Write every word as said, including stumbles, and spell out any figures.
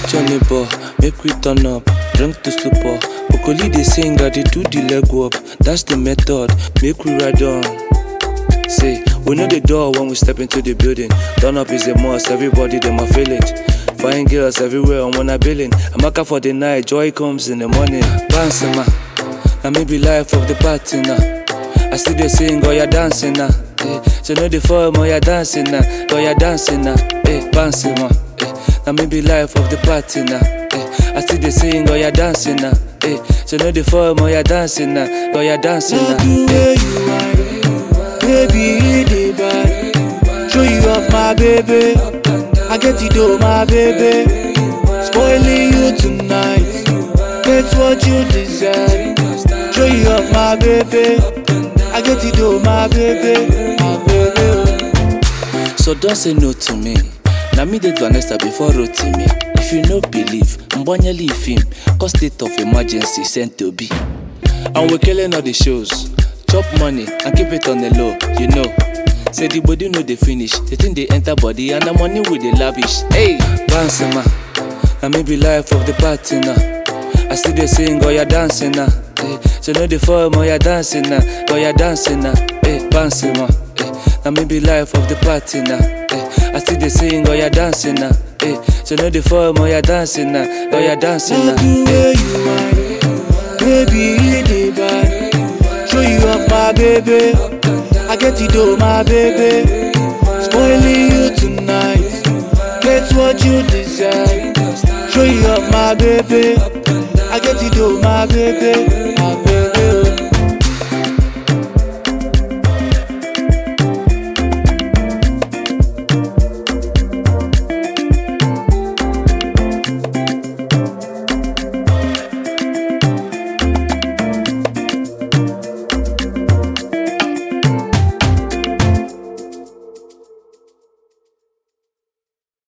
Johnny boy, make we turn up, drink to stupor. Okoli they sing, I they do the leg work. That's the method, make we ride on. Say, we know the door when we step into the building. Turn up is a must, everybody them a feel it. Fine girls everywhere, I'm on a billing. I'm a for the night, joy comes in the morning. Bouncing ma, now maybe life of the party now. I still they sing, oh you're dancing now. Eh. So know the form, oh you're dancing now. Oh you're dancing now, eh, bouncing ma. Eh. Now maybe life of the party now. Eh. I still they sing, oh you're dancing now. Eh. So know the form, oh you're dancing now. Oh you're dancing now. Love the way you whine, baby, the bad. Show you off my baby, I get it though my baby. Spoiling you tonight, get what you deserve. Show you off my baby, I get it though my baby, my baby. So don't say no to me. Now me did Vanessa before wrote to me. If you no believe, Mbanya leave him. Cause state of emergency sent to be. And we're killing all the shows. Chop money and keep it on the low, you know. Say the body know they finish. They think they enter body and the money with the lavish. Hey, bouncing ma. Now maybe life of the party now. I still they sing, oh you're dancing now. Hey, so know the form, oh you're dancing now. Oh you're dancing now. Hey, bouncing ma. Hey, now maybe life of the party now. Hey, I still they sing, oh you're dancing now. Hey, so know the form, oh you're dancing now. Oh you're dancing now. Love the way you whine, baby, the bad. Show you off my baby, I get it though my baby. Spoiling you tonight, get what you deserve. Show you off my baby, I get it though my baby, my baby.